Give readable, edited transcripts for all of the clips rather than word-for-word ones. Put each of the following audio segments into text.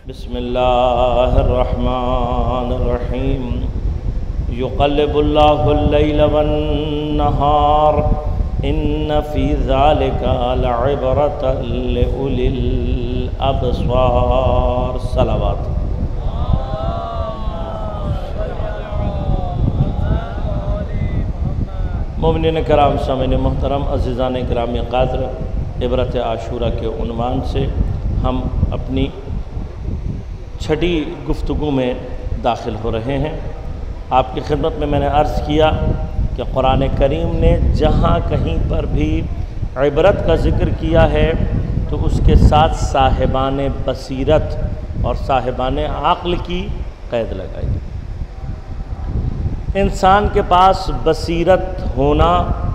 بسم اللہ الرحمن الرحیم یقلب اللہ اللیل والنہار ان فی ذالک لعبرۃ لأولی الابصار صلوات۔ مومنین کرام، سامعین محترم، عزیزان گرامی قادر، عبرت عاشورہ کے عنوان سے ہم اپنی چھٹی گفتگو میں داخل ہو رہے ہیں۔ آپ کی خدمت میں نے عرض کیا کہ قرآن کریم نے جہاں کہیں پر بھی عبرت کا ذکر کیا ہے تو اس کے ساتھ صاحبان بصیرت اور صاحبان عقل کی قید لگائی۔ انسان کے پاس بصیرت ہونا،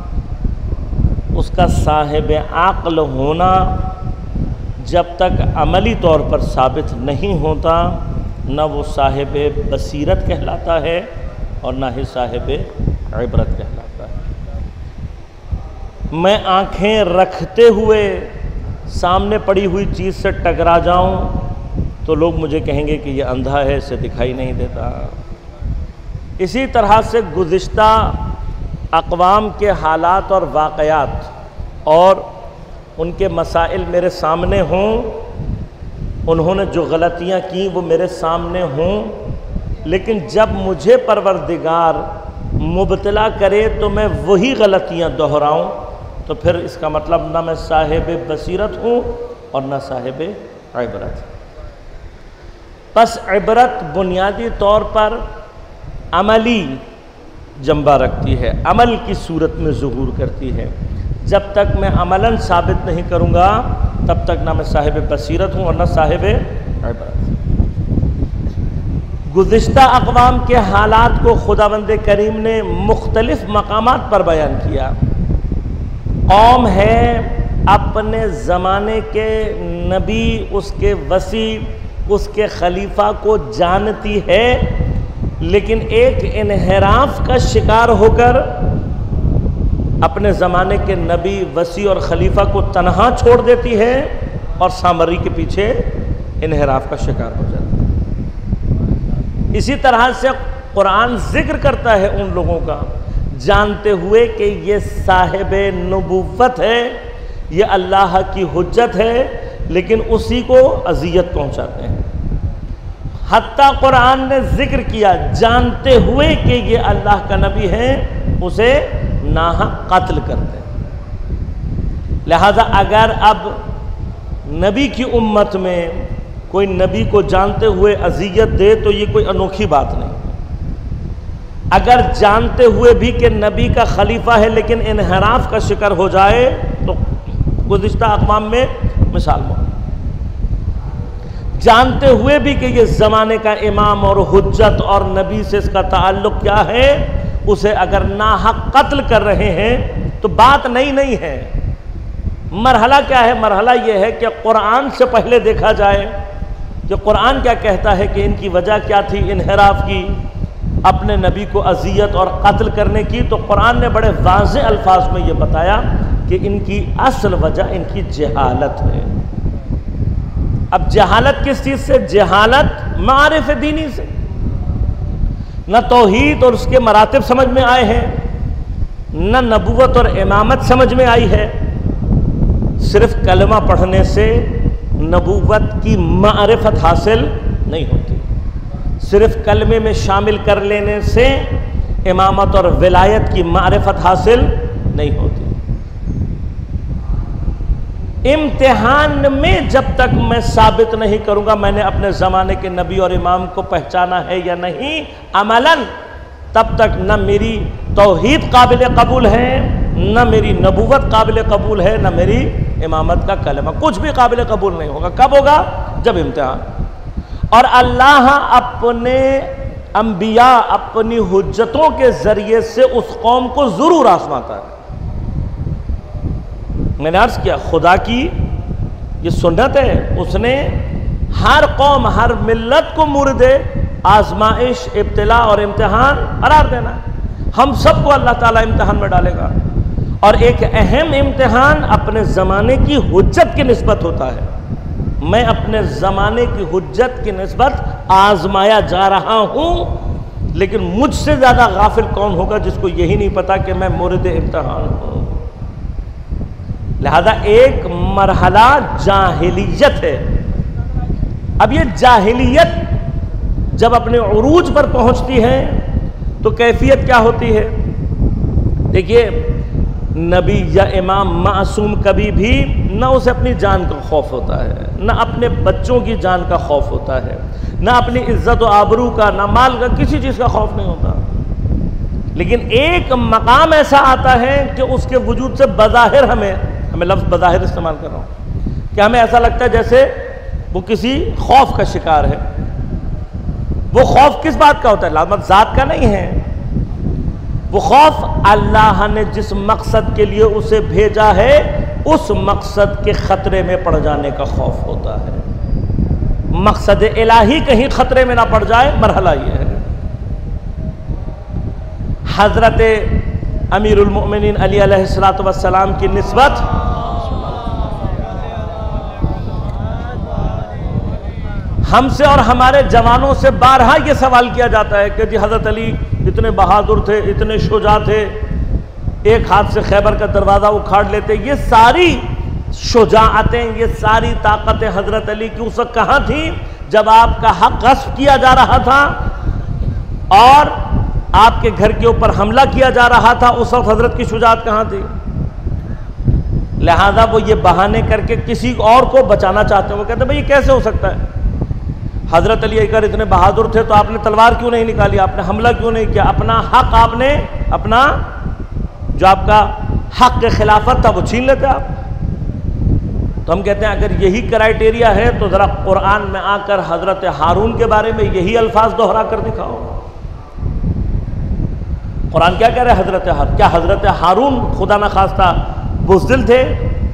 اس کا صاحب عقل ہونا جب تک عملی طور پر ثابت نہیں ہوتا، نہ وہ صاحب بصیرت کہلاتا ہے اور نہ ہی صاحب عبرت کہلاتا ہے۔ میں آنکھیں رکھتے ہوئے سامنے پڑی ہوئی چیز سے ٹکرا جاؤں تو لوگ مجھے کہیں گے کہ یہ اندھا ہے، اسے دکھائی نہیں دیتا۔ اسی طرح سے گزشتہ اقوام کے حالات اور واقعات اور ان کے مسائل میرے سامنے ہوں، انہوں نے جو غلطیاں کی وہ میرے سامنے ہوں، لیکن جب مجھے پروردگار مبتلا کرے تو میں وہی غلطیاں دہراؤں تو پھر اس کا مطلب نہ میں صاحب بصیرت ہوں اور نہ صاحب عبرت۔ پس عبرت بنیادی طور پر عملی جنبہ رکھتی ہے، عمل کی صورت میں ظہور کرتی ہے۔ جب تک میں عملاً ثابت نہیں کروں گا تب تک نہ میں صاحب بصیرت ہوں اور نہ صاحب عبرت۔ گزشتہ اقوام کے حالات کو خداوند کریم نے مختلف مقامات پر بیان کیا۔ قوم ہے اپنے زمانے کے نبی، اس کے وصی، اس کے خلیفہ کو جانتی ہے، لیکن ایک انحراف کا شکار ہو کر اپنے زمانے کے نبی، وصی اور خلیفہ کو تنہا چھوڑ دیتی ہے اور سامری کے پیچھے انحراف کا شکار ہو جاتی ہے۔ اسی طرح سے قرآن ذکر کرتا ہے ان لوگوں کا، جانتے ہوئے کہ یہ صاحب نبوت ہے، یہ اللہ کی حجت ہے، لیکن اسی کو اذیت پہنچاتے ہیں۔ حتیٰ قرآن نے ذکر کیا جانتے ہوئے کہ یہ اللہ کا نبی ہے، اسے ناحق قتل کرتے ہیں۔ لہذا اگر اب نبی کی امت میں کوئی نبی کو جانتے ہوئے اذیت دے تو یہ کوئی انوکھی بات نہیں۔ اگر جانتے ہوئے بھی کہ نبی کا خلیفہ ہے لیکن انحراف کا شکار ہو جائے تو گزشتہ اقوام میں مثال موجود، جانتے ہوئے بھی کہ یہ زمانے کا امام اور حجت اور نبی سے اس کا تعلق کیا ہے، اسے اگر ناحق قتل کر رہے ہیں تو بات نہیں ہے۔ مرحلہ کیا ہے؟ مرحلہ یہ ہے کہ قرآن سے پہلے دیکھا جائے کہ قرآن کیا کہتا ہے کہ ان کی وجہ کیا تھی انحراف کی، اپنے نبی کو اذیت اور قتل کرنے کی۔ تو قرآن نے بڑے واضح الفاظ میں یہ بتایا کہ ان کی اصل وجہ ان کی جہالت ہے۔ اب جہالت کس چیز سے؟ جہالت معارف دینی سے، نہ توحید اور اس کے مراتب سمجھ میں آئے ہیں، نہ نبوت اور امامت سمجھ میں آئی ہے۔ صرف کلمہ پڑھنے سے نبوت کی معرفت حاصل نہیں ہوتی، صرف کلمے میں شامل کر لینے سے امامت اور ولایت کی معرفت حاصل نہیں ہوتی۔ امتحان میں جب تک میں ثابت نہیں کروں گا میں نے اپنے زمانے کے نبی اور امام کو پہچانا ہے یا نہیں عملاً، تب تک نہ میری توحید قابل قبول ہے، نہ میری نبوت قابل قبول ہے، نہ میری امامت کا کلمہ، کچھ بھی قابل قبول نہیں ہوگا۔ کب ہوگا؟ جب امتحان۔ اور اللہ اپنے انبیاء، اپنی حجتوں کے ذریعے سے اس قوم کو ضرور آزماتا ہے۔ میں نے عرض کیا خدا کی یہ سنت ہے، اس نے ہر قوم، ہر ملت کو مورد آزمائش، ابتلا اور امتحان قرار دینا ہے۔ ہم سب کو اللہ تعالیٰ امتحان میں ڈالے گا، اور ایک اہم امتحان اپنے زمانے کی حجت کی نسبت ہوتا ہے۔ میں اپنے زمانے کی حجت کی نسبت آزمایا جا رہا ہوں، لیکن مجھ سے زیادہ غافل کون ہوگا جس کو یہی نہیں پتا کہ میں مورد امتحان ہوں۔ لہذا ایک مرحلہ جاہلیت ہے۔ اب یہ جاہلیت جب اپنے عروج پر پہنچتی ہے تو کیفیت کیا ہوتی ہے؟ دیکھیے، نبی یا امام معصوم کبھی بھی نہ اسے اپنی جان کا خوف ہوتا ہے، نہ اپنے بچوں کی جان کا خوف ہوتا ہے، نہ اپنی عزت و آبرو کا، نہ مال کا، کسی چیز کا خوف نہیں ہوتا۔ لیکن ایک مقام ایسا آتا ہے کہ اس کے وجود سے بظاہر ہمیں لفظ بظاہر استعمال کر رہا ہوں کہ ہمیں ایسا لگتا ہے جیسے وہ کسی خوف کا شکار ہے۔ وہ خوف کس بات کا ہوتا ہے؟ لازمت ذات کا نہیں ہے، وہ خوف اللہ نے جس مقصد کے لیے اسے بھیجا ہے اس مقصد کے خطرے میں پڑ جانے کا خوف ہوتا ہے۔ مقصد الہی کہیں خطرے میں نہ پڑ جائے، مرحلہ یہ ہے۔ حضرت امیر المؤمنین علی علیہ السلام کی نسبت ہم سے اور ہمارے جوانوں سے بارہا یہ سوال کیا جاتا ہے کہ جی حضرت علی اتنے بہادر تھے، اتنے شجاع تھے، ایک ہاتھ سے خیبر کا دروازہ اکھاڑ لیتے۔ یہ ساری شجاعتیں، یہ ساری طاقتیں حضرت علی کی اس وقت کہاں تھیں جب آپ کا حق غصب کیا جا رہا تھا اور آپ کے گھر کے اوپر حملہ کیا جا رہا تھا؟ اس وقت حضرت کی شجاعت کہاں تھی؟ لہذا وہ یہ بہانے کر کے کسی اور کو بچانا چاہتے ہیں۔ وہ کہتے ہیں بھئی یہ کیسے ہو سکتا ہے؟ حضرت علی اگر اتنے بہادر تھے تو آپ نے تلوار کیوں نہیں نکالی، آپ نے حملہ کیوں نہیں کیا؟ اپنا حق آپ نے، اپنا جو آپ کا حق خلافت تھا وہ چھین لیتے آپ۔ تو ہم کہتے ہیں اگر یہی کرائیٹیریا ہے تو ذرا قرآن میں آ کر حضرت ہارون کے بارے میں یہی الفاظ دہرا کر دکھاؤ۔ قرآن کیا کہہ رہے ہیں حضرت ہارون؟ کیا حضرت ہارون خدا نخواستہ بزدل تھے؟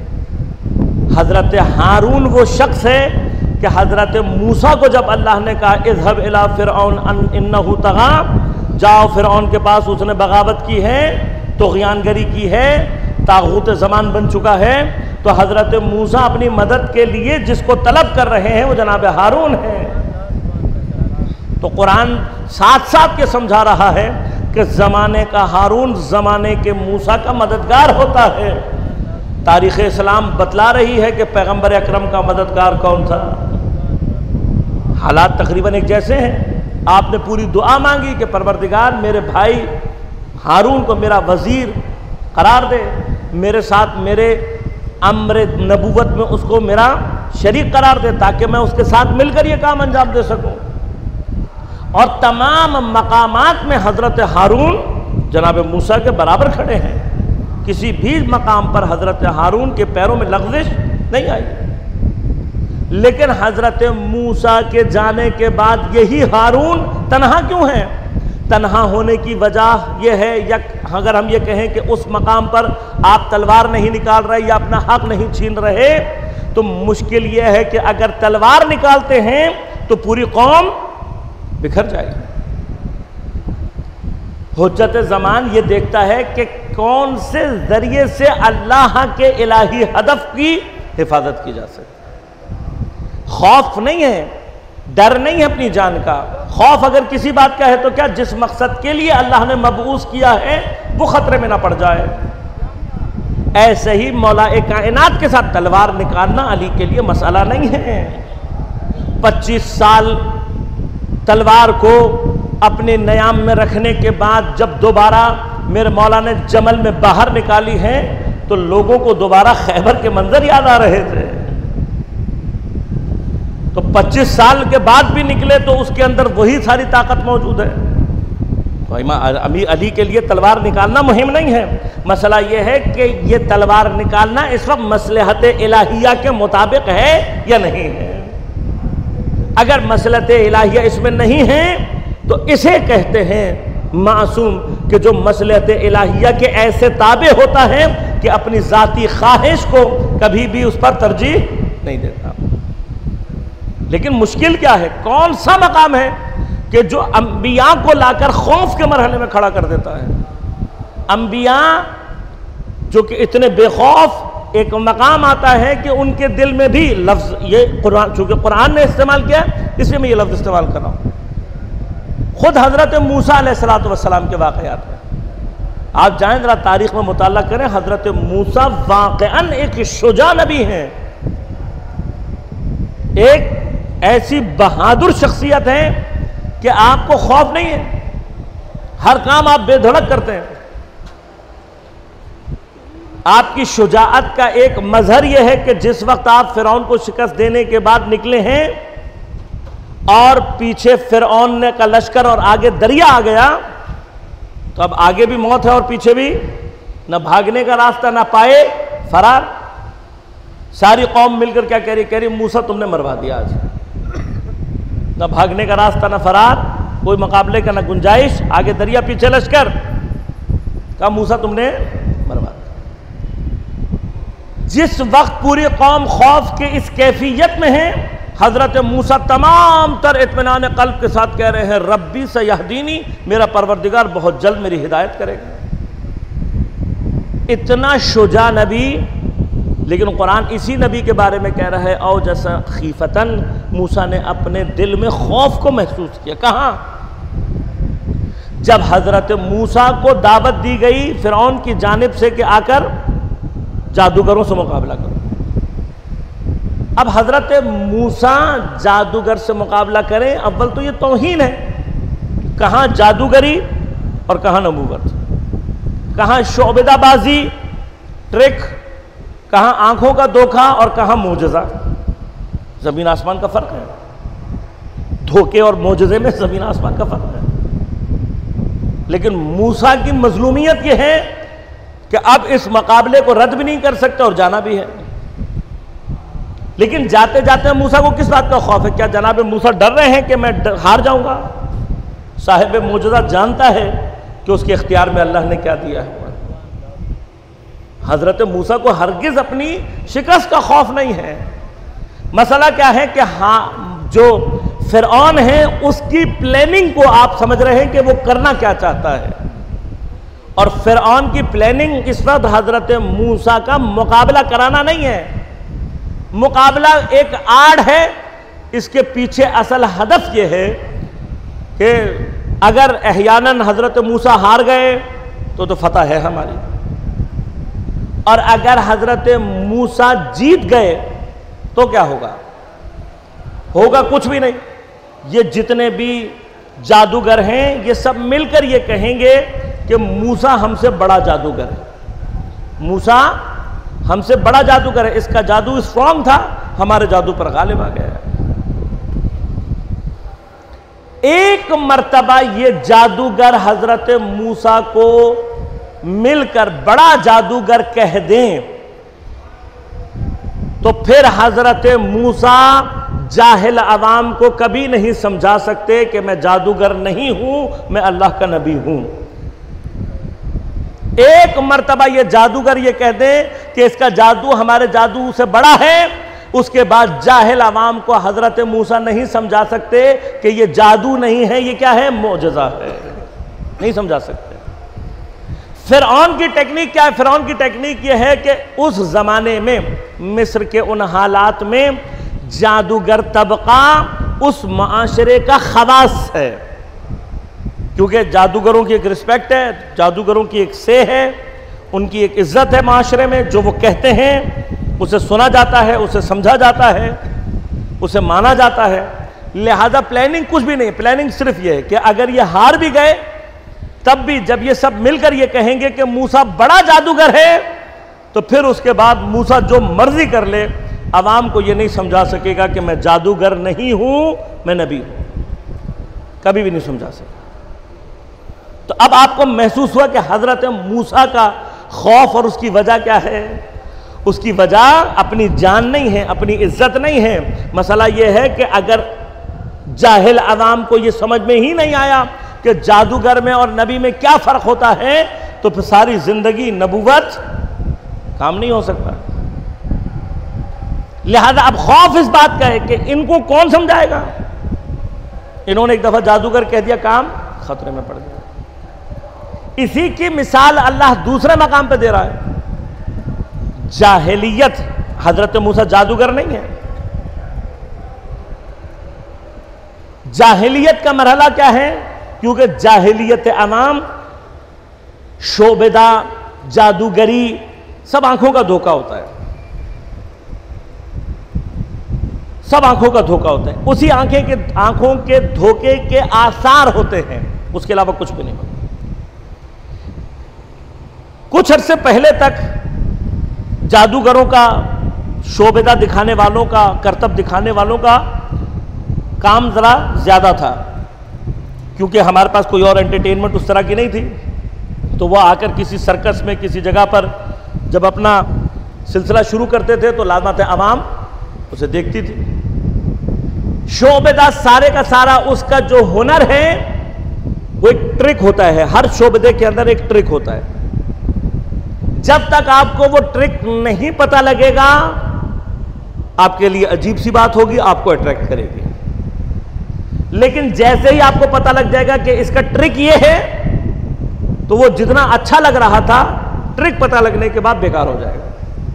حضرت ہارون وہ شخص ہے کہ حضرت موسیٰ کو جب اللہ نے کہا اذهب الى فرعون انه طغى، جاؤ فرعون کے پاس، اس نے بغاوت کی ہے، طغیان گری کی ہے، طاغوت زمان بن چکا ہے، تو حضرت موسیٰ اپنی مدد کے لیے جس کو طلب کر رہے ہیں وہ جناب ہارون ہے۔ تو قرآن ساتھ ساتھ کے سمجھا رہا ہے کہ زمانے کا ہارون زمانے کے موسیٰ کا مددگار ہوتا ہے۔ تاریخ اسلام بتلا رہی ہے کہ پیغمبر اکرم کا مددگار کون تھا۔ حالات تقریباً ایک جیسے ہیں۔ آپ نے پوری دعا مانگی کہ پروردگار میرے بھائی ہارون کو میرا وزیر قرار دے، میرے ساتھ میرے امر نبوت میں اس کو میرا شریک قرار دے تاکہ میں اس کے ساتھ مل کر یہ کام انجام دے سکوں۔ اور تمام مقامات میں حضرت ہارون جناب موسیٰ کے برابر کھڑے ہیں، کسی بھی مقام پر حضرت ہارون کے پیروں میں لغزش نہیں آئی۔ لیکن حضرت موسیٰ کے جانے کے بعد یہی ہارون تنہا کیوں ہے؟ تنہا ہونے کی وجہ یہ ہے، اگر ہم یہ کہیں کہ اس مقام پر آپ تلوار نہیں نکال رہے یا اپنا حق نہیں چھین رہے، تو مشکل یہ ہے کہ اگر تلوار نکالتے ہیں تو پوری قوم بکھر جائے گی۔ حجت زمان یہ دیکھتا ہے کہ کون سے ذریعے سے اللہ کے الہی ہدف کی حفاظت کی جا سکتی۔ خوف نہیں ہے، ڈر نہیں ہے اپنی جان کا۔ خوف اگر کسی بات کا ہے تو کیا جس مقصد کے لیے اللہ نے مبعوث کیا ہے وہ خطرے میں نہ پڑ جائے۔ ایسے ہی مولا کائنات کے ساتھ تلوار نکالنا علی کے لیے مسئلہ نہیں ہے۔ 25 سال تلوار کو اپنے نیام میں رکھنے کے بعد جب دوبارہ میرے مولا نے جمل میں باہر نکالی ہے تو لوگوں کو دوبارہ خیبر کے منظر یاد آ رہے تھے۔ تو 25 سال کے بعد بھی نکلے تو اس کے اندر وہی ساری طاقت موجود ہے۔ تو امیر علی کے لیے تلوار نکالنا مہم نہیں ہے، مسئلہ یہ ہے کہ یہ تلوار نکالنا اس وقت مصلحت الہیہ کے مطابق ہے یا نہیں ہے۔ اگر مصلحت الہیہ اس میں نہیں ہے تو اسے کہتے ہیں معصوم، کہ جو مصلحت الہیہ کے ایسے تابع ہوتا ہے کہ اپنی ذاتی خواہش کو کبھی بھی اس پر ترجیح نہیں دیتا۔ لیکن مشکل کیا ہے؟ کون سا مقام ہے کہ جو انبیاء کو لا کر خوف کے مرحلے میں کھڑا کر دیتا ہے؟ انبیاء جو کہ اتنے بے خوف ایک مقام آتا ہے کہ ان کے دل میں بھی لفظ، یہ قرآن چونکہ قرآن نے استعمال کیا اس لیے میں یہ لفظ استعمال کر رہا ہوں. خود حضرت موسیٰ علیہ السلام کے واقعات میں آپ جائیں ذرا تاریخ میں مطالعہ کریں. حضرت موسیٰ واقعاً ایک شجاع نبی ہیں، ایک ایسی بہادر شخصیت ہے کہ آپ کو خوف نہیں ہے، ہر کام آپ بے دھڑک کرتے ہیں. آپ کی شجاعت کا ایک مظہر یہ ہے کہ جس وقت آپ فرعون کو شکست دینے کے بعد نکلے ہیں اور پیچھے فرعون کا لشکر اور آگے دریا آ گیا، تو اب آگے بھی موت ہے اور پیچھے بھی نہ بھاگنے کا راستہ، نہ پائے فرار. ساری قوم مل کر کیا کہہ رہی موسیٰ تم نے مروا دیا آج، نہ بھاگنے کا راستہ نہ فرار، کوئی مقابلے کا نہ گنجائش، آگے دریا پیچھے لشکر. کہا موسیٰ تم نے مروا دیا. جس وقت پوری قوم خوف کے اس کیفیت میں ہے، حضرت موسیٰ تمام تر اطمینان قلب کے ساتھ کہہ رہے ہیں ربی سیہدینی، میرا پروردگار بہت جلد میری ہدایت کرے گا. اتنا شجاع نبی، لیکن قرآن اسی نبی کے بارے میں کہہ رہا ہے او جیسا خیفتن، موسیٰ نے اپنے دل میں خوف کو محسوس کیا. کہاں؟ جب حضرت موسیٰ کو دعوت دی گئی فرعون کی جانب سے کہ آ کر جادوگروں سے مقابلہ کرو. اب حضرت موسیٰ جادوگر سے مقابلہ کریں، اول تو یہ توہین ہے. کہاں جادوگری اور کہاں نبوت، کہاں شعبدہ بازی ٹرک، کہاں آنکھوں کا دھوکہ اور کہاں معجزہ. زمین آسمان کا فرق ہے، دھوکے اور معجزے میں زمین آسمان کا فرق ہے. لیکن موسیٰ کی مظلومیت یہ ہے کہ اب اس مقابلے کو رد بھی نہیں کر سکتے اور جانا بھی ہے. لیکن جاتے جاتے موسیٰ کو کس بات کا خوف ہے؟ کیا جناب موسیٰ ڈر رہے ہیں کہ میں ہار جاؤں گا؟ صاحب معجزہ جانتا ہے کہ اس کے اختیار میں اللہ نے کیا دیا ہے. حضرت موسیٰ کو ہرگز اپنی شکست کا خوف نہیں ہے. مسئلہ کیا ہے کہ ہاں جو فرعون ہے اس کی پلاننگ کو آپ سمجھ رہے ہیں کہ وہ کرنا کیا چاہتا ہے، اور فرعون کی پلاننگ اس وقت حضرت موسیٰ کا مقابلہ کرانا نہیں ہے. مقابلہ ایک آڑ ہے، اس کے پیچھے اصل ہدف یہ ہے کہ اگر احیاناً حضرت موسیٰ ہار گئے تو فتح ہے ہماری، اور اگر حضرت موسیٰ جیت گئے تو کیا ہوگا؟ ہوگا کچھ بھی نہیں. یہ جتنے بھی جادوگر ہیں یہ سب مل کر یہ کہیں گے کہ موسیٰ ہم سے بڑا جادوگر ہے، موسیٰ ہم سے بڑا جادوگر ہے، اس کا جادو اسٹرانگ تھا، ہمارے جادو پر غالب آ گیا. ایک مرتبہ یہ جادوگر حضرت موسیٰ کو مل کر بڑا جادوگر کہہ دیں تو پھر حضرت موسیٰ جاہل عوام کو کبھی نہیں سمجھا سکتے کہ میں جادوگر نہیں ہوں، میں اللہ کا نبی ہوں. ایک مرتبہ یہ جادوگر یہ کہہ دیں کہ اس کا جادو ہمارے جادو سے بڑا ہے، اس کے بعد جاہل عوام کو حضرت موسیٰ نہیں سمجھا سکتے کہ یہ جادو نہیں ہے، یہ کیا ہے؟ معجزہ ہے. نہیں سمجھا سکتے. فرعون کی ٹیکنیک کیا ہے؟ فرعون کی ٹیکنیک یہ ہے کہ اس زمانے میں مصر کے ان حالات میں جادوگر طبقہ اس معاشرے کا خواص ہے، کیونکہ جادوگروں کی ایک رسپیکٹ ہے، جادوگروں کی ایک سے ہے، ان کی ایک عزت ہے معاشرے میں. جو وہ کہتے ہیں اسے سنا جاتا ہے، اسے سمجھا جاتا ہے، اسے مانا جاتا ہے. لہذا پلاننگ کچھ بھی نہیں، پلاننگ صرف یہ ہے کہ اگر یہ ہار بھی گئے تب بھی جب یہ سب مل کر یہ کہیں گے کہ موسیٰ بڑا جادوگر ہے تو پھر اس کے بعد موسیٰ جو مرضی کر لے، عوام کو یہ نہیں سمجھا سکے گا کہ میں جادوگر نہیں ہوں، میں نبی ہوں. کبھی بھی نہیں سمجھا سکے. تو اب آپ کو محسوس ہوا کہ حضرت موسیٰ کا خوف اور اس کی وجہ کیا ہے؟ اس کی وجہ اپنی جان نہیں ہے، اپنی عزت نہیں ہے. مسئلہ یہ ہے کہ اگر جاہل عوام کو یہ سمجھ میں ہی نہیں آیا کہ جادوگر میں اور نبی میں کیا فرق ہوتا ہے تو پھر ساری زندگی نبوت کام نہیں ہو سکتا. لہذا اب خوف اس بات کا ہے کہ ان کو کون سمجھائے گا. انہوں نے ایک دفعہ جادوگر کہہ دیا، کام خطرے میں پڑ گیا. اسی کی مثال اللہ دوسرے مقام پہ دے رہا ہے. جاہلیت، حضرت موسیٰ جادوگر نہیں ہے. جاہلیت کا مرحلہ کیا ہے؟ کیونکہ جاہلیت عوام، شعبدہ، جادوگری سب آنکھوں کا دھوکہ ہوتا ہے. سب آنکھوں کا دھوکہ ہوتا ہے. اسی آنکھوں کے دھوکے کے آثار ہوتے ہیں، اس کے علاوہ کچھ بھی نہیں ہوتا. کچھ عرصے پہلے تک جادوگروں کا، شعبدہ دکھانے والوں کا، کرتب دکھانے والوں کا کام ذرا زیادہ تھا، کیونکہ ہمارے پاس کوئی اور انٹرٹینمنٹ اس طرح کی نہیں تھی. تو وہ آ کر کسی سرکس میں، کسی جگہ پر جب اپنا سلسلہ شروع کرتے تھے تو لازماً عوام اسے دیکھتی تھی. شعبدہ سارے کا سارا اس کا جو ہنر ہے وہ ایک ٹرک ہوتا ہے. ہر شعبدے کے اندر ایک ٹرک ہوتا ہے. جب تک آپ کو وہ ٹرک نہیں پتہ لگے گا، آپ کے لیے عجیب سی بات ہوگی، آپ کو اٹریکٹ کرے گی. لیکن جیسے ہی آپ کو پتہ لگ جائے گا کہ اس کا ٹرک یہ ہے، تو وہ جتنا اچھا لگ رہا تھا، ٹرک پتہ لگنے کے بعد بیکار ہو جائے گا.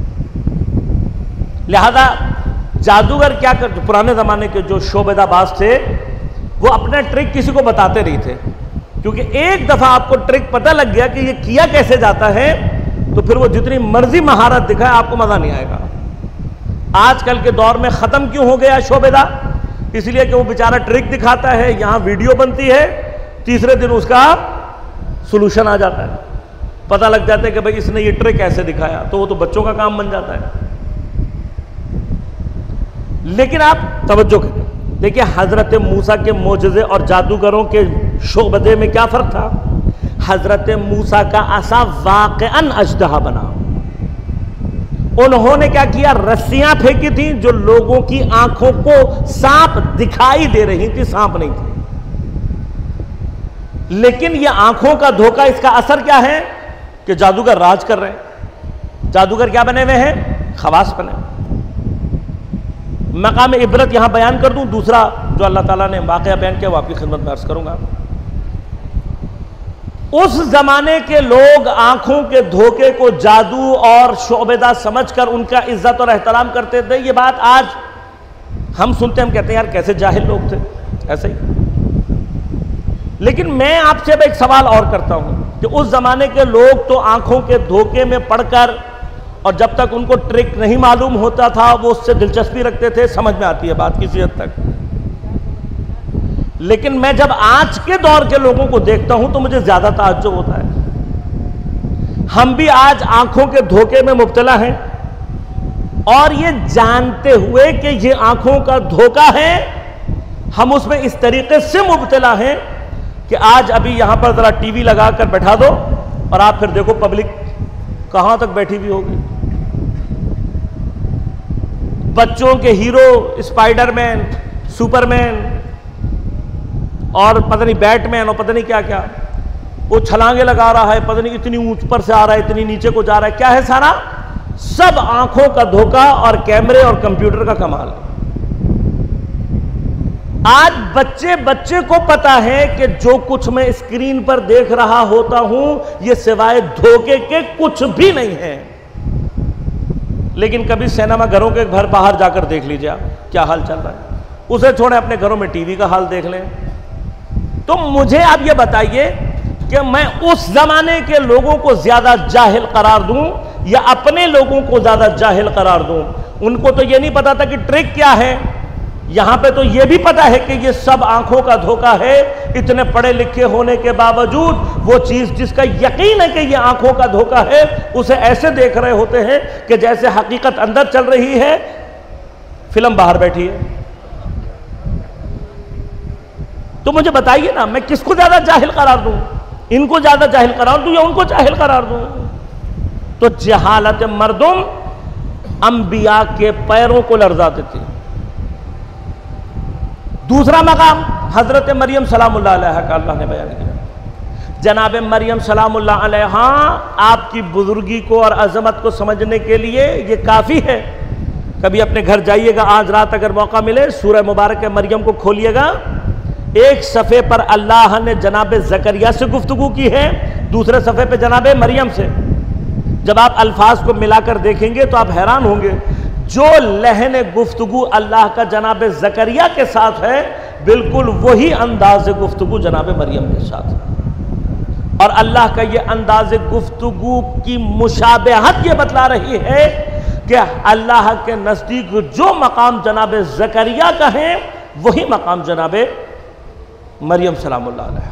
لہذا جادوگر کیا کرتے، پرانے زمانے کے جو شعبدہ باز تھے، وہ اپنا ٹرک کسی کو بتاتے نہیں تھے، کیونکہ ایک دفعہ آپ کو ٹرک پتہ لگ گیا کہ یہ کیا کیسے جاتا ہے، تو پھر وہ جتنی مرضی مہارت دکھائے آپ کو مزہ نہیں آئے گا. آج کل کے دور میں ختم کیوں ہو گیا شعبدہ؟ اس لیے کہ وہ بیچارہ ٹرک دکھاتا ہے، یہاں ویڈیو بنتی ہے، تیسرے دن اس کا سولوشن آ جاتا ہے. پتہ لگ جاتا ہے کہ بھئی اس نے یہ ٹرک ایسے دکھایا، تو وہ تو بچوں کا کام بن جاتا ہے. لیکن آپ توجہ کریں، دیکھیں حضرت موسیٰ کے معجزے اور جادوگروں کے شعبدے میں کیا فرق تھا. حضرت موسیٰ کا عصا واقعاً اژدہا بنا. انہوں نے کیا کیا؟ رسیاں پھینکی تھیں جو لوگوں کی آنکھوں کو سانپ دکھائی دے رہی تھی، سانپ نہیں تھی. لیکن یہ آنکھوں کا دھوکہ، اس کا اثر کیا ہے کہ جادوگر راج کر رہے ہیں. جادوگر کیا بنے ہوئے ہیں؟ خواص بنے. مقام عبرت یہاں بیان کر دوں. دوسرا جو اللہ تعالیٰ نے واقعہ بیان کیا وہ آپ کی خدمت میں عرض کروں گا. اس زمانے کے لوگ آنکھوں کے دھوکے کو جادو اور شعبدہ سمجھ کر ان کا عزت اور احترام کرتے تھے. یہ بات آج ہم سنتے ہیں، ہم کہتے ہیں یار کیسے جاہل لوگ تھے، ایسے ہی. لیکن میں آپ سے ایک سوال اور کرتا ہوں کہ اس زمانے کے لوگ تو آنکھوں کے دھوکے میں پڑھ کر، اور جب تک ان کو ٹرک نہیں معلوم ہوتا تھا وہ اس سے دلچسپی رکھتے تھے. سمجھ میں آتی ہے بات کسی حد تک. لیکن میں جب آج کے دور کے لوگوں کو دیکھتا ہوں تو مجھے زیادہ تعجب ہوتا ہے. ہم بھی آج آنکھوں کے دھوکے میں مبتلا ہیں، اور یہ جانتے ہوئے کہ یہ آنکھوں کا دھوکہ ہے، ہم اس میں اس طریقے سے مبتلا ہیں کہ آج ابھی یہاں پر ذرا ٹی وی لگا کر بیٹھا دو اور آپ پھر دیکھو پبلک کہاں تک بیٹھی ہوئی ہوگی. بچوں کے hero Spider Man, Super Man اور پتہ نہیں بیٹ مین اور پتہ نہیں کیا کیا، وہ چھلانگیں لگا رہا ہے، پتہ نہیں اتنی اونچ پر سے آ رہا ہے، اتنی نیچے کو جا رہا ہے. کیا ہے سارا؟ سب آنکھوں کا دھوکہ اور کیمرے اور کمپیوٹر کا کمال ہے. آج بچے کو پتا ہے کہ جو کچھ میں اسکرین پر دیکھ رہا ہوتا ہوں یہ سوائے دھوکے کے کچھ بھی نہیں ہے. لیکن کبھی سینما گھروں کے گھر باہر جا کر دیکھ لیجیے آپ کیا حال چل رہا ہے. اسے چھوڑیں، اپنے گھروں میں ٹی وی کا حال دیکھ لیں. تو مجھے آپ یہ بتائیے کہ میں اس زمانے کے لوگوں کو زیادہ جاہل قرار دوں یا اپنے لوگوں کو زیادہ جاہل قرار دوں؟ ان کو تو یہ نہیں پتا تھا کہ ٹرک کیا ہے. یہاں پہ تو یہ بھی پتا ہے کہ یہ سب آنکھوں کا دھوکہ ہے. اتنے پڑھے لکھے ہونے کے باوجود وہ چیز جس کا یقین ہے کہ یہ آنکھوں کا دھوکہ ہے اسے ایسے دیکھ رہے ہوتے ہیں کہ جیسے حقیقت اندر چل رہی ہے، فلم باہر بیٹھی ہے. تو مجھے بتائیے نا، میں کس کو زیادہ جاہل قرار دوں؟ ان کو زیادہ جاہل قرار دوں یا ان کو جاہل قرار دوں؟ تو جہالت مردم انبیاء کے پیروں کو لرزا دیتی. دوسرا مقام حضرت مریم سلام اللہ علیہ کا اللہ نے بیان کیا. جناب مریم سلام اللہ علیہ آپ کی بزرگی کو اور عظمت کو سمجھنے کے لیے یہ کافی ہے. کبھی اپنے گھر جائیے گا، آج رات اگر موقع ملے سورہ مبارک مریم کو کھولیے گا. ایک صفحے پر اللہ نے جناب زکریا سے گفتگو کی ہے، دوسرے صفحے پہ جناب مریم سے. جب آپ الفاظ کو ملا کر دیکھیں گے تو آپ حیران ہوں گے، جو لحن گفتگو اللہ کا جناب زکریا کے ساتھ ہے بالکل وہی انداز گفتگو جناب مریم کے ساتھ ہے، اور اللہ کا یہ انداز گفتگو کی مشابہت یہ بتلا رہی ہے کہ اللہ کے نزدیک جو مقام جناب زکریا کا ہے وہی مقام جناب مریم سلام اللہ علیہ۔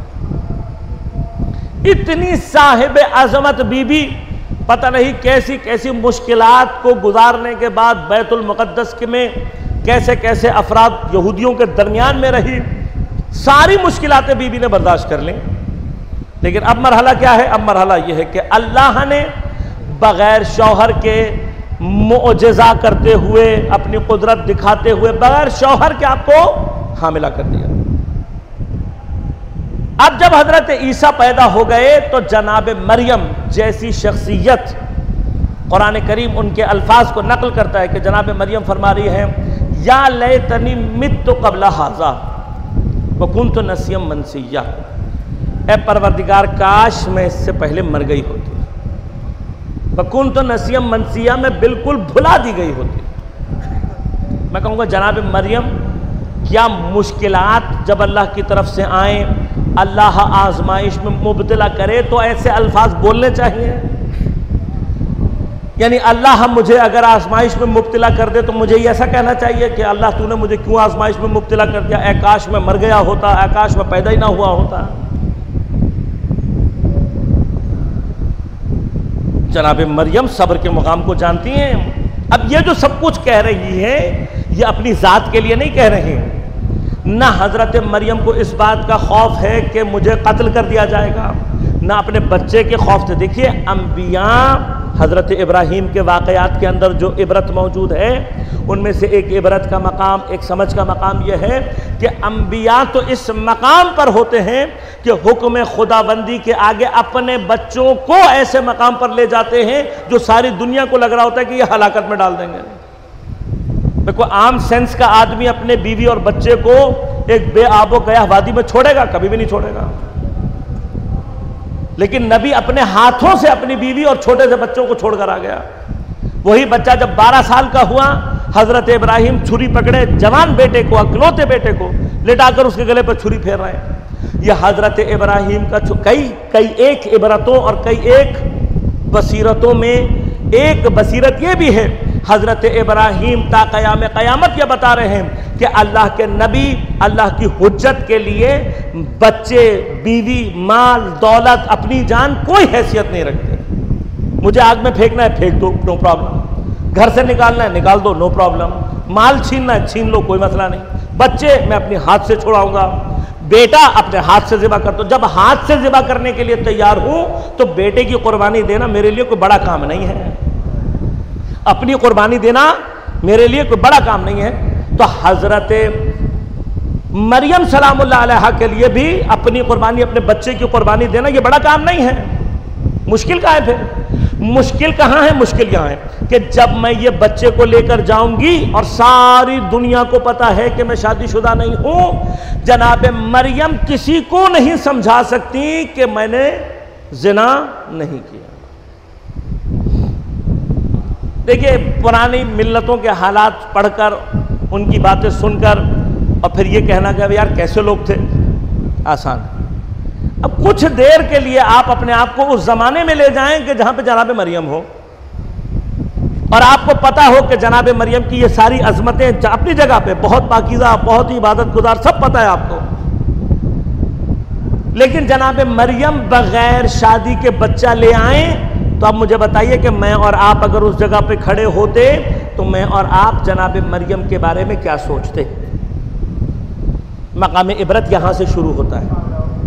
اتنی صاحب عظمت بی بی پتہ نہیں کیسی کیسی مشکلات کو گزارنے کے بعد بیت المقدس میں کیسے کیسے افراد یہودیوں کے درمیان میں رہی، ساری مشکلاتیں بی بی نے برداشت کر لیں، لیکن اب مرحلہ کیا ہے؟ اب مرحلہ یہ ہے کہ اللہ نے بغیر شوہر کے معجزہ کرتے ہوئے، اپنی قدرت دکھاتے ہوئے بغیر شوہر کے آپ کو حاملہ کر دیا۔ اب جب حضرت عیسیٰ پیدا ہو گئے تو جناب مریم جیسی شخصیت، قرآن کریم ان کے الفاظ کو نقل کرتا ہے کہ جناب مریم فرما رہی ہے یا لیتنی مت قبل ھذا وکنت نسیا منسیا، اے پروردگار کاش میں اس سے پہلے مر گئی ہوتی، وکنت نسیا منسیا میں بالکل بھلا دی گئی ہوتی۔ میں کہوں گا جناب مریم کیا مشکلات جب اللہ کی طرف سے آئیں، اللہ آزمائش میں مبتلا کرے تو ایسے الفاظ بولنے چاہیے؟ یعنی اللہ مجھے اگر آزمائش میں مبتلا کر دے تو مجھے ایسا کہنا چاہیے کہ اللہ تو نے مجھے کیوں آزمائش میں مبتلا کر دیا، اے کاش میں مر گیا ہوتا، اے کاش میں پیدا ہی نہ ہوا ہوتا۔ جناب مریم صبر کے مقام کو جانتی ہیں۔ اب یہ جو سب کچھ کہہ رہی ہے یہ اپنی ذات کے لیے نہیں کہہ رہی، نہ حضرت مریم کو اس بات کا خوف ہے کہ مجھے قتل کر دیا جائے گا، نہ اپنے بچے کے خوف سے۔ دیکھیے انبیاء، حضرت ابراہیم کے واقعات کے اندر جو عبرت موجود ہے ان میں سے ایک عبرت کا مقام، ایک سمجھ کا مقام یہ ہے کہ انبیاء تو اس مقام پر ہوتے ہیں کہ حکم خداوندی کے آگے اپنے بچوں کو ایسے مقام پر لے جاتے ہیں جو ساری دنیا کو لگ رہا ہوتا ہے کہ یہ ہلاکت میں ڈال دیں گے۔ دیکھو عام سینس کا آدمی اپنے بیوی اور بچے کو ایک بے آب و گیاہ وادی میں چھوڑے گا؟ کبھی بھی نہیں چھوڑے گا۔ لیکن نبی اپنے ہاتھوں سے اپنی بیوی اور چھوٹے سے بچوں کو چھوڑ کر آ گیا۔ وہی بچہ جب 12 سال کا ہوا، حضرت ابراہیم چھری پکڑے جوان بیٹے کو، اکلوتے بیٹے کو لٹا کر اس کے گلے پر چھری پھیر رہے ہیں۔ یہ حضرت ابراہیم کا کئی ایک عبرتوں اور کئی ایک بصیرتوں میں ایک بصیرت یہ بھی ہے، حضرت ابراہیم تا قیام قیامت یہ بتا رہے ہیں کہ اللہ کے نبی اللہ کی حجت کے لیے بچے، بیوی، مال، دولت، اپنی جان کوئی حیثیت نہیں رکھتے۔ مجھے آگ میں پھینکنا ہے پھینک دو، نو پرابلم، گھر سے نکالنا ہے نکال دو، نو پرابلم، مال چھیننا ہے چھین لو، کوئی مسئلہ نہیں، بچے میں اپنے ہاتھ سے چھڑاؤں گا، بیٹا اپنے ہاتھ سے ذبح کر دو۔ جب ہاتھ سے ذبح کرنے کے لیے تیار ہوں تو بیٹے کی قربانی دینا میرے لیے کوئی بڑا کام نہیں ہے، اپنی قربانی دینا میرے لیے کوئی بڑا کام نہیں ہے۔ تو حضرت مریم سلام اللہ علیہ کے لیے بھی اپنی قربانی، اپنے بچے کی قربانی دینا یہ بڑا کام نہیں ہے۔ مشکل کہاں ہے پھر؟ مشکل کہاں ہے؟ مشکل یہاں ہے کہ جب میں یہ بچے کو لے کر جاؤں گی اور ساری دنیا کو پتا ہے کہ میں شادی شدہ نہیں ہوں، جناب مریم کسی کو نہیں سمجھا سکتی کہ میں نے زنا نہیں کیا۔ دیکھیے پرانی ملتوں کے حالات پڑھ کر، ان کی باتیں سن کر اور پھر یہ کہنا کہ یار کیسے لوگ تھے، آسان۔ اب کچھ دیر کے لیے آپ اپنے آپ کو اس زمانے میں لے جائیں کہ جہاں پہ جناب مریم ہو اور آپ کو پتا ہو کہ جناب مریم کی یہ ساری عظمتیں اپنی جگہ پہ بہت پاکیزہ، بہت ہی عبادت گزار، سب پتا ہے آپ کو، لیکن جناب مریم بغیر شادی کے بچہ لے آئیں تو اب مجھے بتائیے کہ میں اور آپ اگر اس جگہ پہ کھڑے ہوتے تو میں اور آپ جناب مریم کے بارے میں کیا سوچتے؟ مقام عبرت یہاں سے شروع ہوتا ہے۔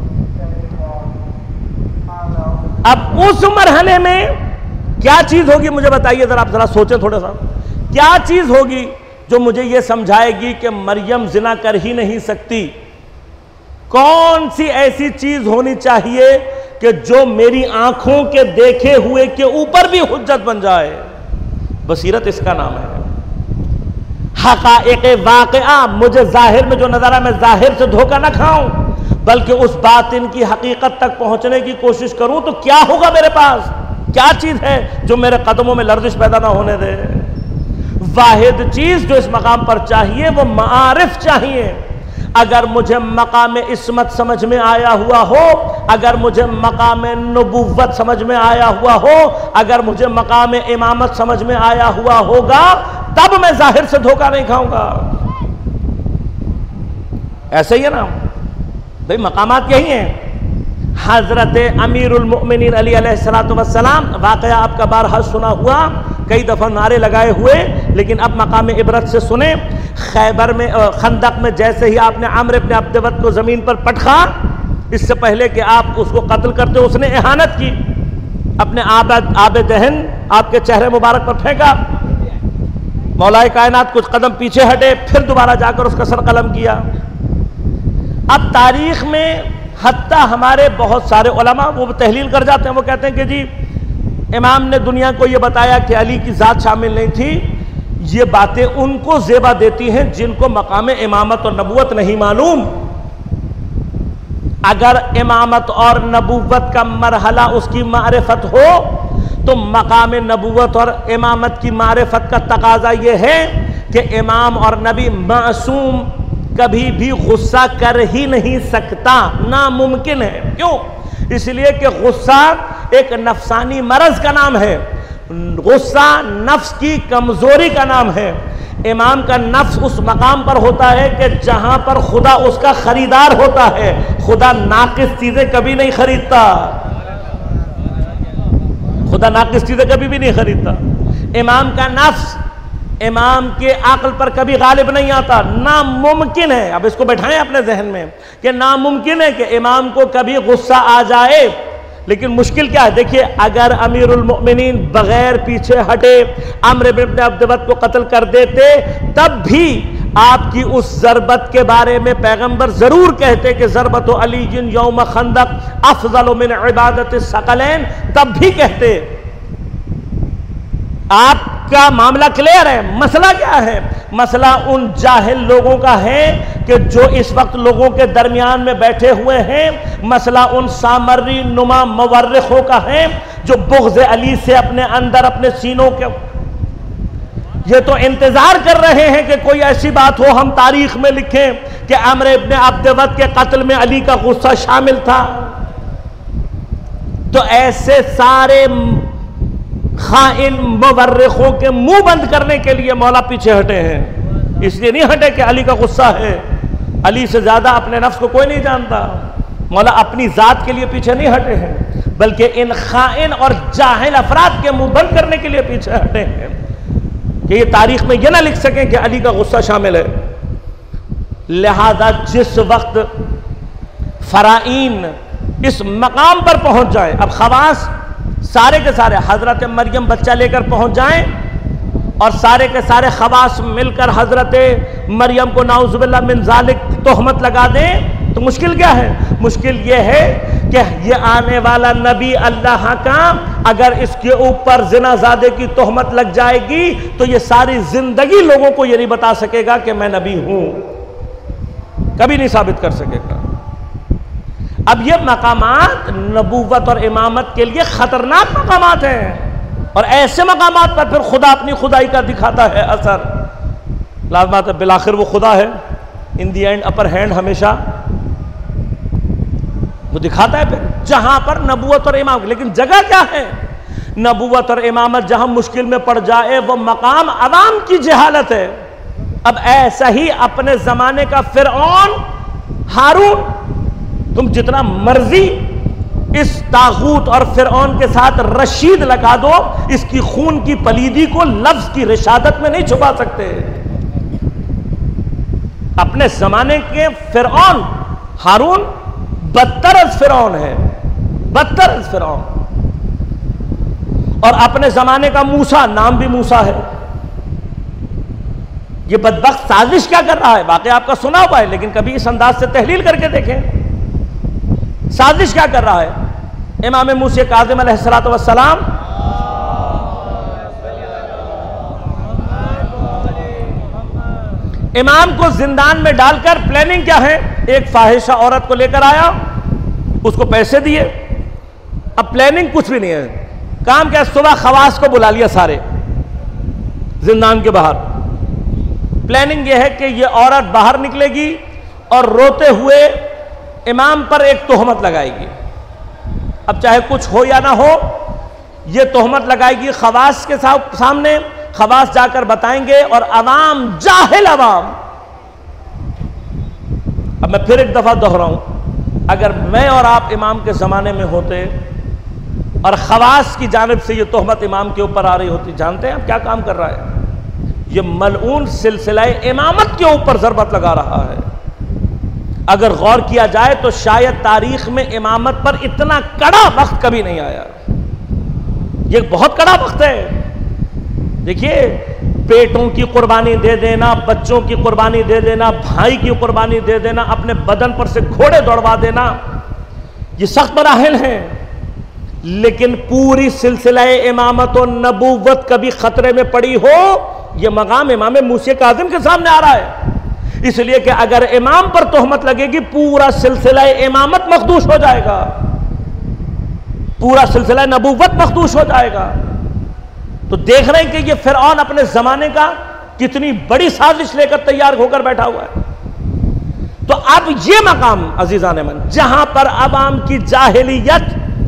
اب اس مرحلے میں کیا چیز ہوگی مجھے بتائیے ذرا، آپ ذرا سوچیں تھوڑا سا، کیا چیز ہوگی جو مجھے یہ سمجھائے گی کہ مریم زنا کر ہی نہیں سکتی؟ کون سی ایسی چیز ہونی چاہیے کہ جو میری آنکھوں کے دیکھے ہوئے کے اوپر بھی حجت بن جائے؟ بصیرت اس کا نام ہے۔ حقائق واقعہ، مجھے ظاہر میں جو نظر آئے میں ظاہر سے دھوکہ نہ کھاؤں بلکہ اس باطن کی حقیقت تک پہنچنے کی کوشش کروں تو کیا ہوگا میرے پاس؟ کیا چیز ہے جو میرے قدموں میں لرزش پیدا نہ ہونے دے؟ واحد چیز جو اس مقام پر چاہیے وہ معارف چاہیے۔ اگر مجھے مقام عصمت سمجھ میں آیا ہوا ہو، اگر مجھے مقام نبوت سمجھ میں آیا ہوا ہو، اگر مجھے مقام امامت سمجھ میں آیا ہوا ہوگا، تب میں ظاہر سے دھوکہ نہیں کھاؤں گا۔ ایسے ہی ہے نا بھئی، مقامات یہی ہیں۔ حضرت امیر المؤمنین علی علیہ السلام، واقعہ آپ کا بارہا سنا ہوا، کئی دفعہ نعرے لگائے ہوئے، لیکن اب مقام عبرت سے سنیں۔ خیبر میں خندق میں جیسے ہی آپ نے عمرو بن عبد ود کو زمین پر پٹخا، اس سے پہلے کہ آپ اس کو قتل کرتے اس نے اہانت کی، اپنے آب دہن آپ کے چہرے مبارک پر پھینکا، مولا کائنات کچھ قدم پیچھے ہٹے، پھر دوبارہ جا کر اس کا سر قلم کیا۔ اب تاریخ میں حتیٰ ہمارے بہت سارے علماء وہ تحلیل کر جاتے ہیں، وہ کہتے ہیں کہ جی امام نے دنیا کو یہ بتایا کہ علی کی ذات شامل نہیں تھی۔ یہ باتیں ان کو زیبا دیتی ہیں جن کو مقام امامت اور نبوت نہیں معلوم۔ اگر امامت اور نبوت کا مرحلہ اس کی معرفت ہو تو مقام نبوت اور امامت کی معرفت کا تقاضا یہ ہے کہ امام اور نبی معصوم کبھی بھی غصہ کر ہی نہیں سکتا، ناممکن ہے۔ کیوں؟ اس لیے کہ غصہ ایک نفسانی مرض کا نام ہے، غصہ نفس کی کمزوری کا نام ہے۔ امام کا نفس اس مقام پر ہوتا ہے کہ جہاں پر خدا اس کا خریدار ہوتا ہے، خدا ناقص چیزیں کبھی نہیں خریدتا، خدا ناقص چیزیں کبھی بھی نہیں خریدتا۔ امام کا نفس امام کے عقل پر کبھی غالب نہیں آتا، ناممکن ہے۔ اب اس کو بٹھائیں اپنے ذہن میں کہ ناممکن ہے کہ امام کو کبھی غصہ آ جائے۔ لیکن مشکل کیا ہے؟ دیکھیے، اگر امیر المؤمنین بغیر پیچھے ہٹے عمرو بن عبد ود کو قتل کر دیتے، تب بھی آپ کی اس ضربت کے بارے میں پیغمبر ضرور کہتے کہ ضربت علی یوم خندق افضل من عبادت الثقلین، تب بھی کہتے۔ آپ کا معاملہ کلیئر ہے۔ مسئلہ کیا ہے؟ مسئلہ ان جاہل لوگوں کا ہے کہ جو اس وقت لوگوں کے درمیان میں بیٹھے ہوئے ہیں، مسئلہ ان سامری نما مورخوں کا ہے جو بغض علی سے اپنے اندر اپنے سینوں کے یہ تو انتظار کر رہے ہیں کہ کوئی ایسی بات ہو ہم تاریخ میں لکھیں کہ عمرو بن عبد ود کے قتل میں علی کا غصہ شامل تھا۔ تو ایسے سارے خائن مورخوں کے منہ بند کرنے کے لیے مولا پیچھے ہٹے ہیں۔ اس لیے نہیں ہٹے کہ علی کا غصہ ہے، علی سے زیادہ اپنے نفس کو کوئی نہیں جانتا۔ مولا اپنی ذات کے لیے پیچھے نہیں ہٹے ہیں، بلکہ ان خائن اور جاہل افراد کے منہ بند کرنے کے لیے پیچھے ہٹے ہیں کہ یہ تاریخ میں یہ نہ لکھ سکیں کہ علی کا غصہ شامل ہے۔ لہذا جس وقت فرائین اس مقام پر پہنچ جائیں، اب خواص سارے کے سارے حضرت مریم بچہ لے کر پہنچ جائیں اور سارے کے سارے خواص مل کر حضرت مریم کو نعوذ باللہ من ذالک تہمت لگا دیں، تو مشکل کیا ہے؟ مشکل یہ ہے کہ یہ آنے والا نبی اللہ کا اگر اس کے اوپر زنا زادے کی تہمت لگ جائے گی تو یہ ساری زندگی لوگوں کو یہ نہیں بتا سکے گا کہ میں نبی ہوں، کبھی نہیں ثابت کر سکے گا۔ اب یہ مقامات نبوت اور امامت کے لیے خطرناک مقامات ہیں، اور ایسے مقامات پر پھر خدا اپنی خدائی کا دکھاتا ہے اثر۔ لازمات ہے بالآخر وہ خدا ہے، ان دی اینڈ اپر ہینڈ ہمیشہ وہ دکھاتا ہے پھر جہاں پر نبوت اور امامت۔ لیکن جگہ کیا ہے؟ نبوت اور امامت جہاں مشکل میں پڑ جائے وہ مقام عوام کی جہالت ہے۔ اب ایسا ہی اپنے زمانے کا فرعون ہارون، تم جتنا مرضی اس طاغوت اور فرعون کے ساتھ رشید لگا دو، اس کی خون کی پلیدی کو لفظ کی رشادت میں نہیں چھپا سکتے۔ اپنے زمانے کے فرعون ہارون بدتر از فرعون ہے، بدتر از فرعون، اور اپنے زمانے کا موسیٰ، نام بھی موسیٰ ہے۔ یہ بدبخت سازش کیا کر رہا ہے؟ واقعہ آپ کا سنا ہوا ہے، لیکن کبھی اس انداز سے تحلیل کر کے دیکھیں سازش کیا کر رہا ہے۔ امام موسیٰ کاظم علیہ السلام امام کو زندان میں ڈال کر پلاننگ کیا ہے؟ ایک فاحشہ عورت کو لے کر آیا، اس کو پیسے دیے، اب پلاننگ کچھ بھی نہیں ہے، کام کیا؟ صبح خواص کو بلا لیا سارے زندان کے باہر. پلاننگ یہ ہے کہ یہ عورت باہر نکلے گی اور روتے ہوئے امام پر ایک تہمت لگائے گی. اب چاہے کچھ ہو یا نہ ہو، یہ تہمت لگائے گی خواص کے سامنے. خواص جا کر بتائیں گے اور عوام، جاہل عوام. اب میں پھر ایک دفعہ دہراؤں، اگر میں اور آپ امام کے زمانے میں ہوتے اور خواص کی جانب سے یہ تہمت امام کے اوپر آ رہی ہوتی، جانتے ہیں اب کیا کام کر رہا ہے؟ یہ ملعون سلسلہ امامت کے اوپر ضربت لگا رہا ہے. اگر غور کیا جائے تو شاید تاریخ میں امامت پر اتنا کڑا وقت کبھی نہیں آیا. یہ بہت کڑا وقت ہے. دیکھیے، پیٹوں کی قربانی دے دینا، بچوں کی قربانی دے دینا، بھائی کی قربانی دے دینا، اپنے بدن پر سے گھوڑے دوڑوا دینا، یہ سخت مراحل ہیں. لیکن پوری سلسلہ امامت و نبوت کبھی خطرے میں پڑی ہو، یہ مقام امام موسی کاظم کے سامنے آ رہا ہے. اس لیے کہ اگر امام پر تہمت لگے گی، پورا سلسلہ امامت مخدوش ہو جائے گا، پورا سلسلہ نبوت مخدوش ہو جائے گا. تو دیکھ رہے ہیں کہ یہ فرعون اپنے زمانے کا کتنی بڑی سازش لے کر تیار ہو کر بیٹھا ہوا ہے. تو اب یہ مقام عزیزان من، جہاں پر عوام کی جاہلیت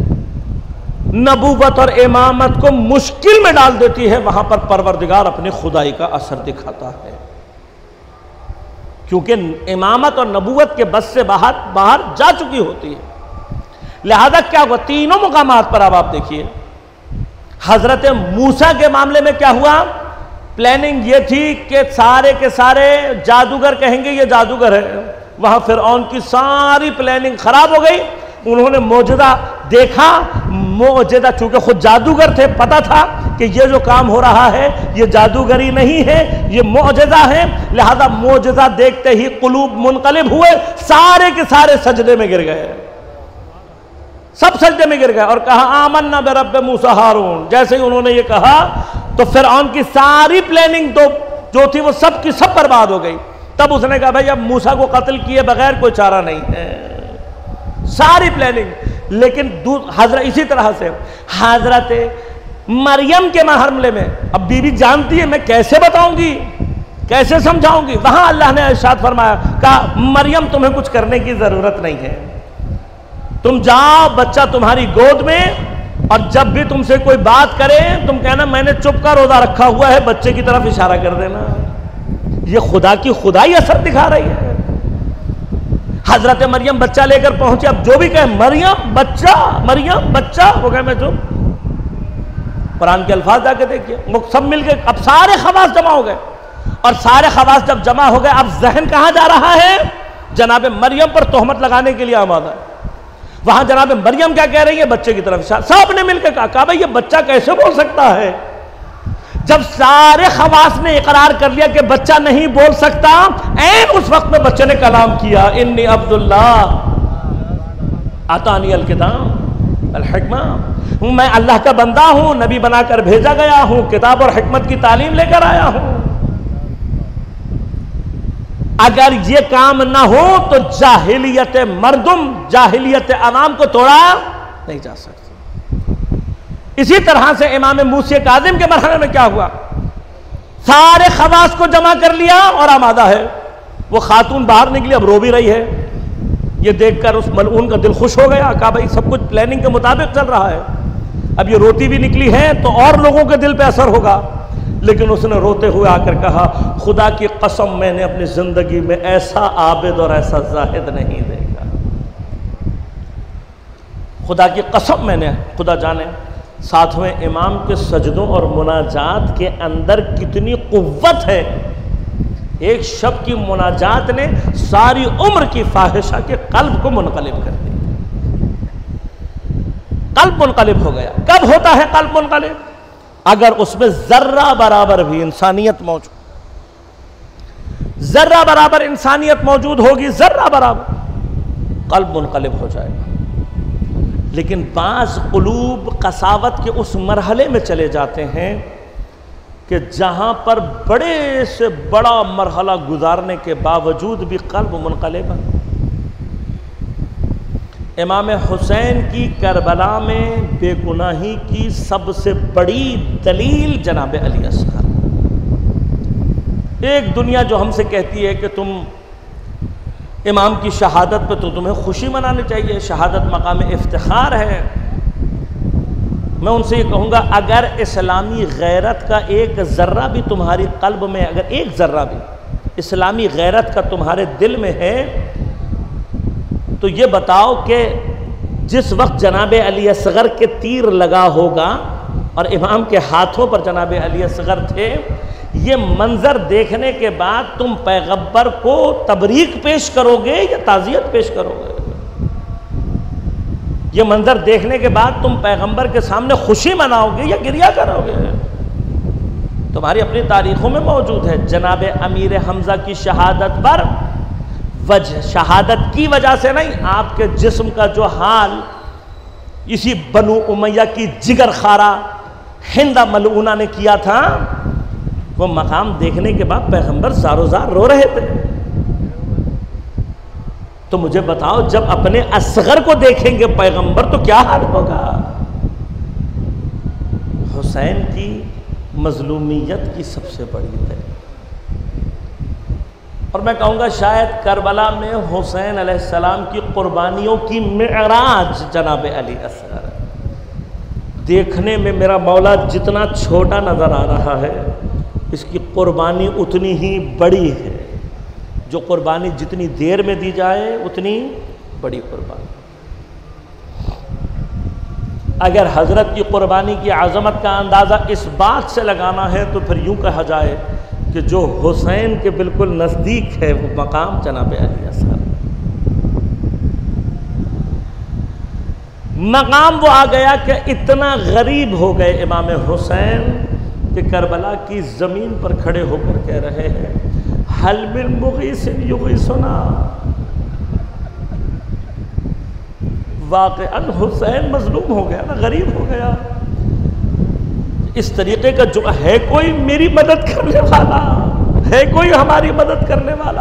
نبوت اور امامت کو مشکل میں ڈال دیتی ہے، وہاں پر پروردگار اپنی خدائی کا اثر دکھاتا ہے. کیونکہ امامت اور نبوت کے بس سے باہر جا چکی ہوتی ہے. لہذا کیا ہوا تینوں مقامات پر؟ اب آپ دیکھیے، حضرت موسیٰ کے معاملے میں کیا ہوا؟ پلاننگ یہ تھی کہ سارے کے سارے جادوگر کہیں گے یہ جادوگر ہے. وہاں فرعون کی ساری پلاننگ خراب ہو گئی. انہوں نے معجزہ دیکھا، معجزہ چونکہ خود جادوگر تھے، پتا تھا کہ یہ جو کام ہو رہا ہے یہ جادوگری نہیں ہے، یہ معجزہ ہے. لہذا معجزہ دیکھتے ہی قلوب منقلب ہوئے، سارے کے سارے سجدے میں گر گئے، سب سجدے میں گر گئے اور کہا آمنا برب موسیٰ ہارون. جیسے ہی انہوں نے یہ کہا تو فرعون کی ساری پلاننگ تو جو تھی وہ سب کی سب برباد ہو گئی. تب اس نے کہا بھائی اب موسیٰ کو قتل کیے بغیر کوئی چارہ نہیں ہے، ساری پلاننگ. لیکن حضرت اسی طرح سے حضرت مریم کے معاملے میں اب بی بی جانتی ہے میں کیسے بتاؤں گی، کیسے سمجھاؤں گی. وہاں اللہ نے ارشاد فرمایا، کہا مریم تمہیں کچھ کرنے کی ضرورت نہیں ہے، تم جاؤ، بچہ تمہاری گود میں، اور جب بھی تم سے کوئی بات کرے تم کہنا میں نے چپ کا روزہ رکھا ہوا ہے، بچے کی طرف اشارہ کر دینا. یہ خدا کی خدائی اثر دکھا رہی ہے. حضرت مریم بچہ لے کر پہنچے، اب جو بھی کہے مریم بچہ، وہ کہے میں چپ. قرآن کے الفاظ جا کے دیکھیے، سب مل کے اب سارے خواص جمع ہو گئے، اور سارے خواص جب جمع ہو گئے اب ذہن کہاں جا رہا ہے؟ جناب مریم پر تہمت لگانے کے لیے آمادہ ہے. وہاں جناب مریم کیا کہہ رہی ہے؟ بچے کی طرف سب نے مل کے کہا بھائی یہ بچہ کیسے بول سکتا ہے؟ جب سارے خواص نے اقرار کر لیا کہ بچہ نہیں بول سکتا، عین اس وقت میں بچے نے کلام کیا، انی عبداللہ آتانی الکتاب الحکمہ، میں اللہ کا بندہ ہوں، نبی بنا کر بھیجا گیا ہوں، کتاب اور حکمت کی تعلیم لے کر آیا ہوں. اگر یہ کام نہ ہو تو جاہلیت مردم، جاہلیت عوام کو توڑا نہیں جا سکتا. اسی طرح سے امام موسی کاظم کے مرحلے میں کیا ہوا؟ سارے خواص کو جمع کر لیا اور آمادہ ہے. وہ خاتون باہر نکلی، اب رو بھی رہی ہے. یہ دیکھ کر اس ملعون کا دل خوش ہو گیا، کہا بھائی سب کچھ پلاننگ کے مطابق چل رہا ہے، اب یہ روتی بھی نکلی ہے تو اور لوگوں کے دل پہ اثر ہوگا. لیکن اس نے روتے ہوئے آ کر کہا خدا کی قسم میں نے اپنی زندگی میں ایسا عابد اور ایسا زاہد نہیں دیکھا. خدا کی قسم میں نے، خدا جانے ساتویں امام کے سجدوں اور مناجات کے اندر کتنی قوت ہے. ایک شب کی مناجات نے ساری عمر کی فاحشہ کے قلب کو منقلب کر دیا. قلب منقلب ہو گیا. کب ہوتا ہے قلب منقلب؟ اگر اس میں ذرہ برابر بھی انسانیت موجود، ذرہ برابر انسانیت موجود ہوگی، ذرہ برابر، قلب منقلب ہو جائے گا. لیکن بعض قلوب قساوت کے اس مرحلے میں چلے جاتے ہیں کہ جہاں پر بڑے سے بڑا مرحلہ گزارنے کے باوجود بھی قلب منقلب ہے. امام حسین کی کربلا میں بے گناہی کی سب سے بڑی دلیل جناب علی اصغر۔ ایک دنیا جو ہم سے کہتی ہے کہ تم امام کی شہادت پہ تو تمہیں خوشی منانی چاہیے، شہادت مقام افتخار ہے، میں ان سے یہ کہوں گا اگر اسلامی غیرت کا ایک ذرہ بھی تمہاری قلب میں، اگر ایک ذرہ بھی اسلامی غیرت کا تمہارے دل میں ہے تو یہ بتاؤ کہ جس وقت جناب علی اصغر کے تیر لگا ہوگا اور امام کے ہاتھوں پر جناب علی اصغر تھے، یہ منظر دیکھنے کے بعد تم پیغمبر کو تبریک پیش کرو گے یا تعزیت پیش کرو گے؟ یہ منظر دیکھنے کے بعد تم پیغمبر کے سامنے خوشی مناؤ گے یا گریہ کرو گے؟ تمہاری اپنی تاریخوں میں موجود ہے جناب امیر حمزہ کی شہادت پر وجہ شہادت کی وجہ سے نہیں، آپ کے جسم کا جو حال اسی بنو امیہ کی جگر خارہ ہندہ ملعونہ نے کیا تھا، وہ مقام دیکھنے کے بعد پیغمبر زارو زار رو رہے تھے۔ تو مجھے بتاؤ جب اپنے اصغر کو دیکھیں گے پیغمبر تو کیا حال ہوگا؟ حسین کی مظلومیت کی سب سے بڑی ہے، اور میں کہوں گا شاید کربلا میں حسین علیہ السلام کی قربانیوں کی معراج جناب علی اصغر دیکھنے میں میرا مولا جتنا چھوٹا نظر آ رہا ہے، اس کی قربانی اتنی ہی بڑی ہے۔ جو قربانی جتنی دیر میں دی جائے اتنی بڑی قربانی۔ اگر حضرت کی قربانی کی عظمت کا اندازہ اس بات سے لگانا ہے تو پھر یوں کہا جائے کہ جو حسین کے بالکل نزدیک ہے وہ مقام جناب علی اصغر، مقام وہ آ گیا کہ اتنا غریب ہو گئے امام حسین کہ کربلا کی زمین پر کھڑے ہو کر کہہ رہے ہیں حل من مغیث یغیثنا۔ واقعاً حسین مظلوم ہو گیا نا، غریب ہو گیا۔ اس طریقے کا جو ہے کوئی میری مدد کرنے والا، ہے کوئی ہماری مدد کرنے والا؟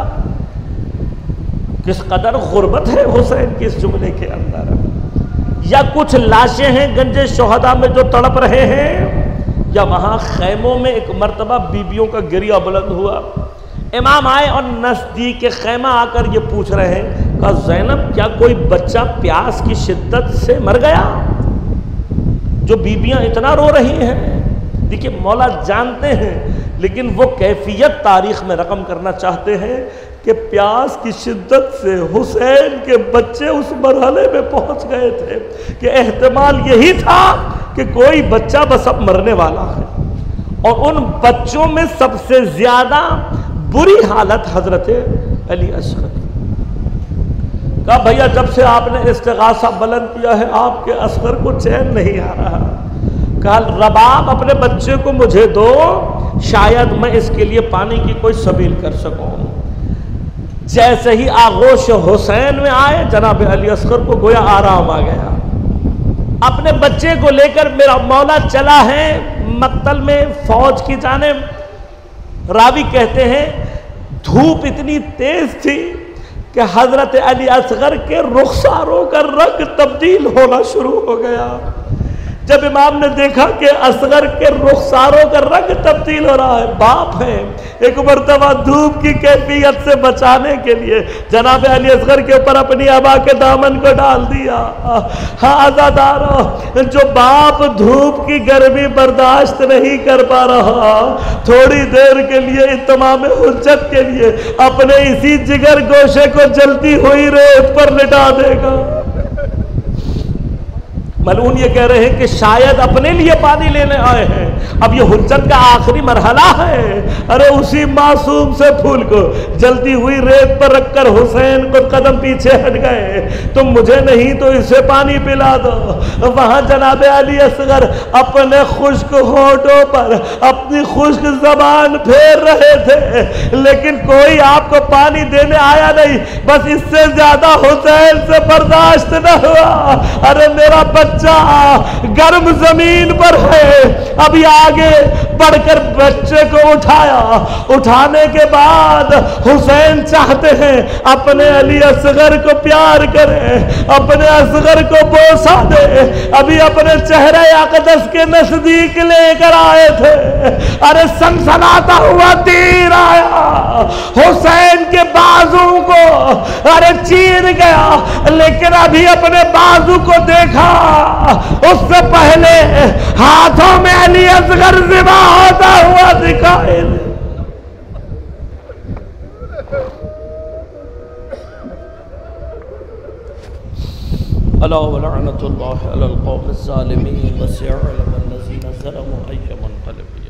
کس قدر غربت ہے حسین کی اس جملے کے اندر۔ یا کچھ لاشیں ہیں گنج شہداء میں جو تڑپ رہے ہیں، یا وہاں خیموں میں ایک مرتبہ بیبیوں کا گریہ بلند ہوا، امام آئے اور نزدیک خیمہ آ کر یہ پوچھ رہے ہیں کہ زینب کیا کوئی بچہ پیاس کی شدت سے مر گیا؟ جو بیبیاں اتنا رو رہی ہیں۔ دیکھیے مولا جانتے ہیں لیکن وہ کیفیت تاریخ میں رقم کرنا چاہتے ہیں کہ پیاس کی شدت سے حسین کے بچے اس مرحلے میں پہنچ گئے تھے کہ احتمال یہی تھا کہ کوئی بچہ بس اب مرنے والا ہے، اور ان بچوں میں سب سے زیادہ بری حالت حضرت علی اصغر۔ کہا بھیا جب سے آپ نے استغاثہ بلند کیا ہے آپ کے اصغر کو چین نہیں آ رہا۔ کہا رباب اپنے بچے کو مجھے دو، شاید میں اس کے لیے پانی کی کوئی سبیل کر سکوں۔ جیسے ہی آغوش حسین میں آئے جناب علی اصغر کو گویا آرام آ گیا۔ اپنے بچے کو لے کر میرا مولا چلا ہے مقتل میں فوج کی جانب۔ راوی کہتے ہیں دھوپ اتنی تیز تھی کہ حضرت علی اصغر کے رخساروں کا رنگ تبدیل ہونا شروع ہو گیا۔ جب امام نے دیکھا کہ اصغر کے رخساروں کا رنگ تبدیل ہو رہا ہے، باپ ہے، ایک مرتبہ دھوپ کی کیفیت سے بچانے کے لیے جناب علی اصغر کے اوپر اپنی ابا کے دامن کو ڈال دیا۔ ہاں عزادارو، جو باپ دھوپ کی گرمی برداشت نہیں کر پا رہا، تھوڑی دیر کے لیے اتمام حجت کے لیے اپنے اسی جگر گوشے کو جلتی ہوئی ریت پر لٹا دے گا۔ ملعون یہ کہہ رہے ہیں کہ شاید اپنے لیے پانی لینے آئے ہیں، اب یہ حجت کا آخری مرحلہ ہے۔ ارے اسی معصوم سے پھول کو جلتی ہوئی ریت پر رکھ کر حسین کو قدم پیچھے ہٹ گئے، تم مجھے نہیں تو اسے پانی پلا دو۔ وہاں جناب علی اصغر اپنے خشک ہونٹوں پر اپنی خشک زبان پھیر رہے تھے، لیکن کوئی آپ کو پانی دینے آیا نہیں، بس اس سے زیادہ حسین سے برداشت نہ ہوا۔ ارے میرا بچہ گرم زمین پر ہے، اب بھی آگے بڑھ کر بچے کو اٹھایا. اٹھانے کے بعد حسین چاہتے ہیں اپنے علی اصغر کو پیار کریں, اپنے اصغر کو بوسہ دے. ابھی اپنے چہرہ اقدس کے نزدیک لے کر آئے تھے, ارے سنسناتا ہوا تیر آیا, حسین کے بازو کو ارے چیر گیا. لیکن ابھی اپنے بازو کو دیکھا, اس سے پہلے ہاتھوں میں علی اصغر ذبح ہوتا ہوا دکھائے. الا ولعنت اللہ علی القوم الظالمین وسيعلم الذین ظلموا أي منقلب.